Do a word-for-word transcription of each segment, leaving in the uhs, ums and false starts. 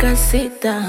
Casita,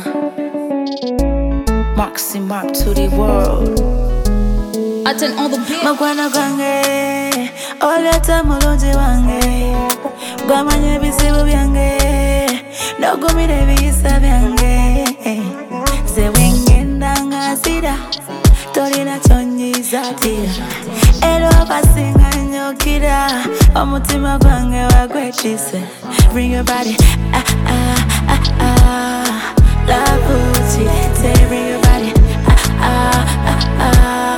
Maxi Mark to the world. Attend all the beats. Magwana gange, oleta mulungi wange. Gwamanya ebizibu byange, nogumira ebiyisa byange. Ze wengenda ngazira, tolina kyonyiza tira. Era obasinga nyokira, omutima gwange wagwetise. Bring your body, ah ah ah ah. Love Uchi, say bring your body, ah ah ah ah.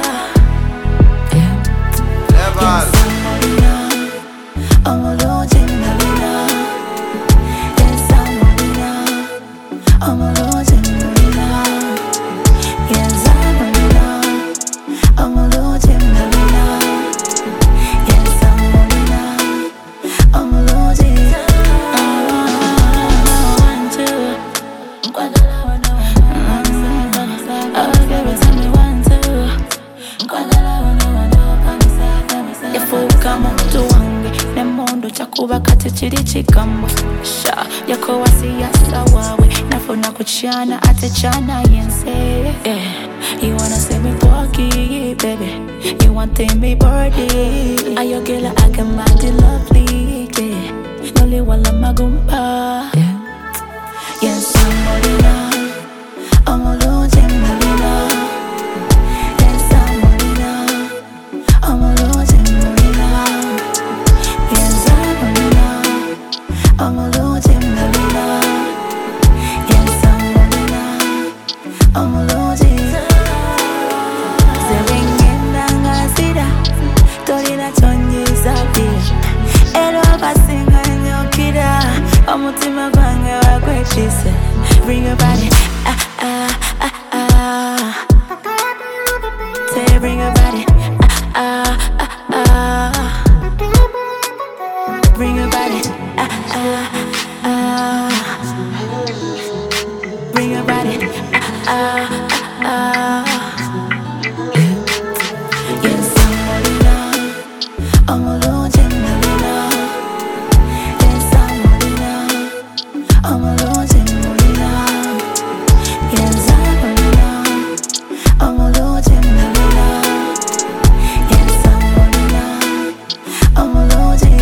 Chakuba kati chiri chikambo sha yako wasiyasa wawe nafuna kuchana ate chana yense yeah. You wanna see me walkie, baby. You want to me birdie. Are you girl I can mind you lovely, yeah. Noli wala magumba, yeah. Yes, somebody now. I'm a losing Marina. Yes, somebody now. I'm a losing Marina. Yes, I'm a losing Marina. Yes, I'm Marina. I'm a losing. Zewingenda ngazira, tolina kyonyiza bira. Era obasinga nyokira, omutima gwange wagwetise. Bring your body, ah ah ah ah. Say bring your body, ah ah ah ah. Bring your body, ah ah ah. Bring your body, ah ah ah. Yes, I'm Marina. I'm a losing Marina. Yes, I'm Marina. I'm a losing Marina. Yes, I'm Marina. I'm a losing Marina. Yes, I'm Marina. I'm a losing.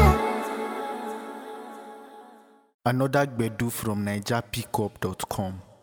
Another Gbedu from Niger Pickup dot com.